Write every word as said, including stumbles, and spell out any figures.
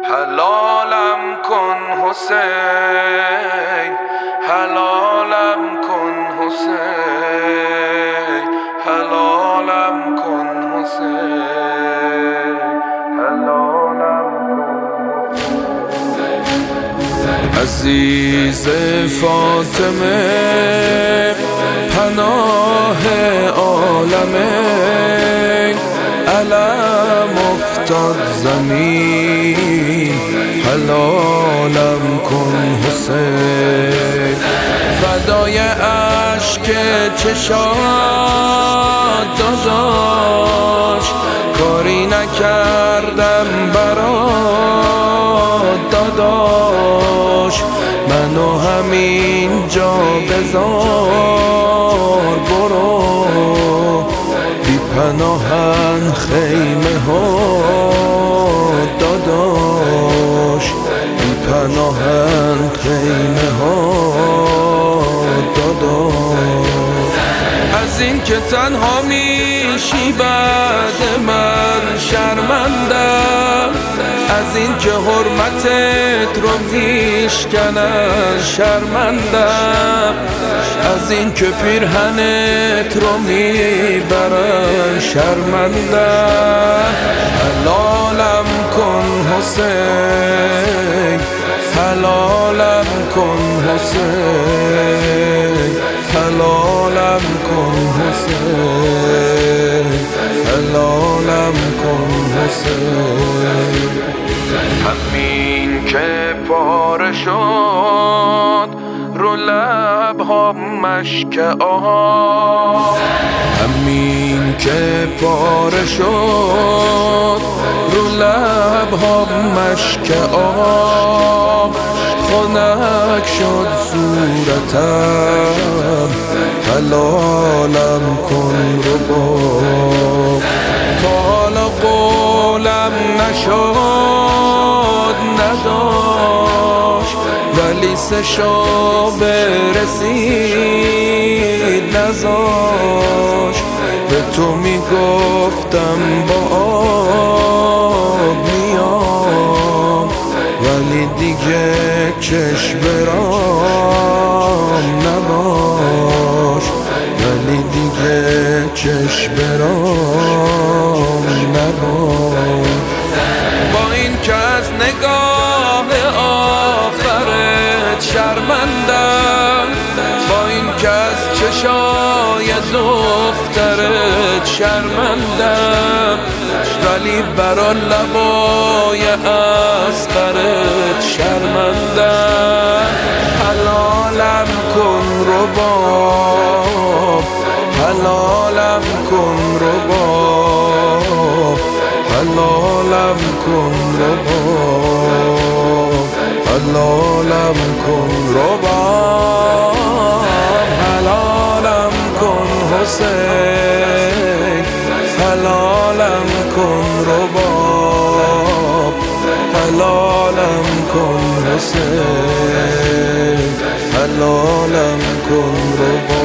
حلالم کن حسین، حلالم کن حسین، حلالم کن حسین، حلالم کن حسین. عزیز فاطمه پناه عالمه، علم افتاد زمین، حلالم کن حسین. فدای عشق چشات داداش، کاری نکردم برات داداش، منو همین جا بذار برو، بی پناهن خیمه ها داداش، بی پناهن خیمه ها داداش. از این که تنها میشی بعد من شرمندم، از این که حرمتت رو میشکنن شرمندم، از این که پیرهنت رو میبرن شرمندم. حلالم کن حسین، حلالم کن حسین، حلالم کن حسین، حلالم کن حسین. همین که پاره شد رو لب‌ها مشک آه، همین که پاره شد رو لب‌ها مشک آه، خنک شد صورتم، حلالم کن رباب. تا حالا قولم نشد نداشت، ولی سه شب رسید نزاش، به تو میگفتم با آب میام، ولی دیگه چشم برام نباش، ولی دیگه چشم برام نباش. با این که از نگاه آخرت شرمندم، با این که از چشای دخترت شرمندم، ولی برا لبای اصغرت شرمندم. حلالم کن رباب، حلالم کن رباب، حلالم کن رباب، حلالم کن رباب. حلالم کن حسین، حلالم کن رباب، حلالم کن حسین، حلالم کن رباب.